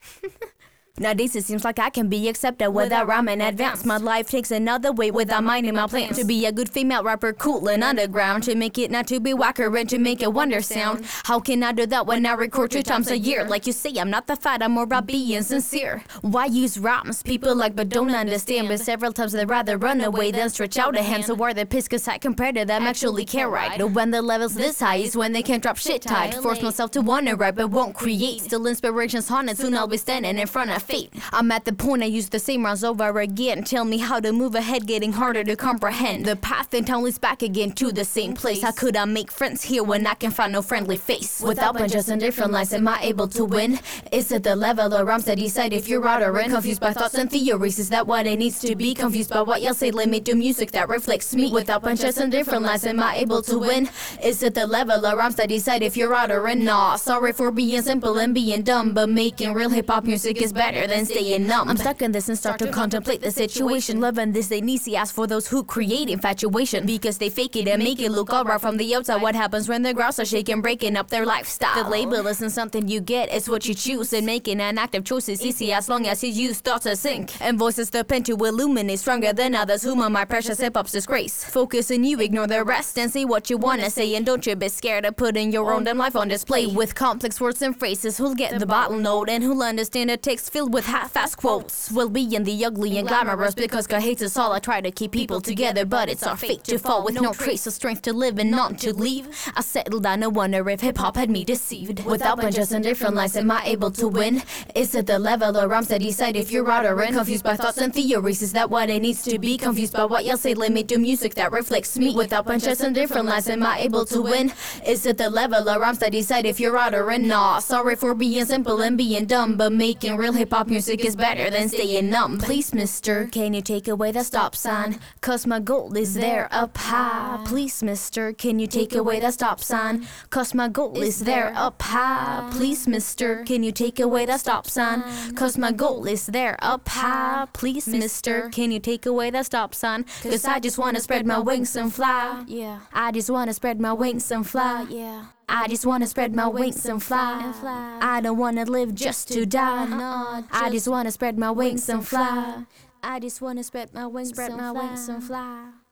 Nowadays it seems like I can be accepted without rhyming advance. My life takes another way without minding my plans. To be a good female rapper, cool and underground. To make it not to be whacker and to make it wonder sound. How can I do that when I record 2 times a year? Like you say, I'm not the fat, I'm more about being sincere. Why use rhymes? People like but don't understand. But several times they'd rather run away than stretch out a hand. So are they pissed cause I compared to them actually care right? But when the level's this high is when they can't drop shit tight. Force myself to wanna write but won't create. Still inspiration's haunted, soon I'll be standing in front of fate. I'm at the point I use the same rounds over again. Tell me how to move ahead, getting harder to comprehend. The path and town leads back again to the same place. How could I make friends here when I can find no friendly face? Without punches and different lines, am I able to win? Is it the level of rhymes that decide if you're out or in? Confused by thoughts and theories, is that what it needs to be? Confused by what y'all say, let me do music that reflects me. Without punches and different lines, am I able to win? Is it the level of rhymes that decide if you're out or in? Nah, sorry for being simple and being dumb, but making real hip-hop music is better than staying numb. I'm stuck in this and start to contemplate the situation. Loving this, they need to ask for those who create infatuation. Because they fake it and make it look alright from the outside. What happens when the grounds are shaking, breaking up their lifestyle? The label isn't something you get, it's what you choose. And making an active choice is easy as long as you use thoughts to sync. And voices the pen to illuminate, stronger than others. Whom are my precious hip-hop's disgrace? Focus and you ignore the rest and say what you wanna say. And don't you be scared of putting your own damn life on display. With complex words and phrases, who'll get the bottle note? And who'll understand a text filled with half-assed quotes? We'll be in the ugly and glamorous because God hates us all. I try to keep people together, but it's our fate to fall with no trace of strength to live and not to leave. I settled down and wonder if hip-hop had me deceived. Without punches and different lines, am I able to win? Is it the level of rhymes that decide if you're out or in? Confused by thoughts and theories, is that what it needs to be? Confused by what y'all say, let me do music that reflects me. Without punches and different lines, am I able to win? Is it the level of rhymes that decide if you're out or in? Nah, sorry for being simple and being dumb, but making real hip-hop music is better than staying numb. Please, mister, can you take away the stop sign? Cause my goal is there up high. Please, mister, can you take away the stop sign? Cause my goal is there up high. Please, mister, can you take away the stop sign? Cause my goal is there up high. Please, mister, can you take away the stop sign? Cause I just wanna spread my wings and fly. Yeah, I just wanna spread my wings and fly. Yeah, I just wanna spread my wings and fly. I don't wanna live just to die. I just wanna spread my wings and fly. I just wanna spread my wings and fly.